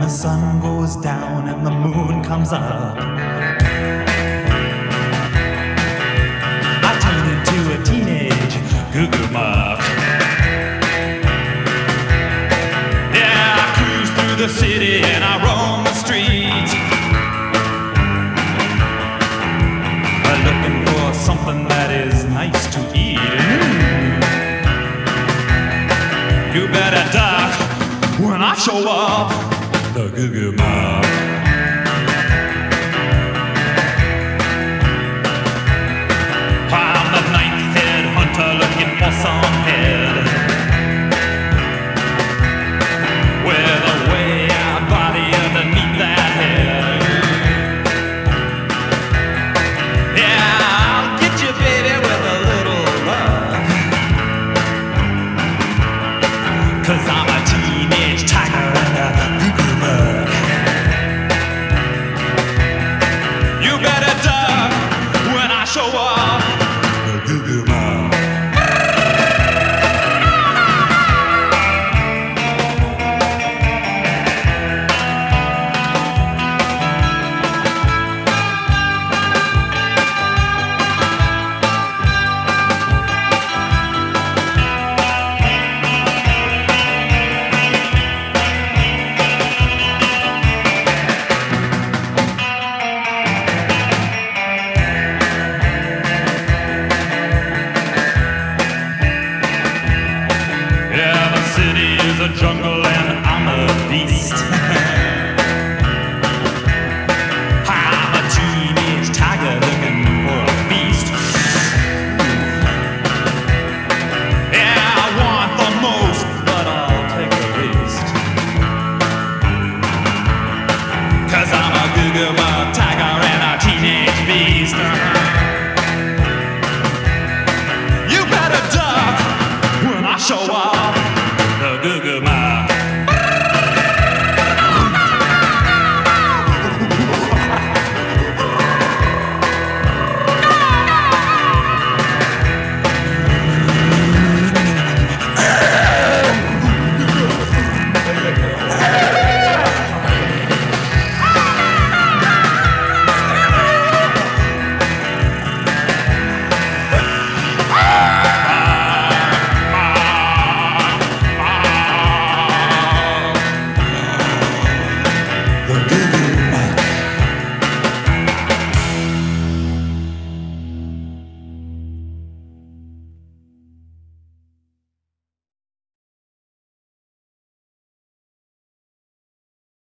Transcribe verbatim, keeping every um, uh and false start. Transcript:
the sun goes down and the moon comes up, I turn into a teenage goo-goo muck. Yeah, I cruise through the city and I roam the streets, looking for something that is nice to eat. Mm. You better duck when I show up, the goo-goo muck. I'm the night-head hunter looking for some head with a way-out body underneath that head. Yeah, I'll get you, baby, with a little love, 'cause I'm a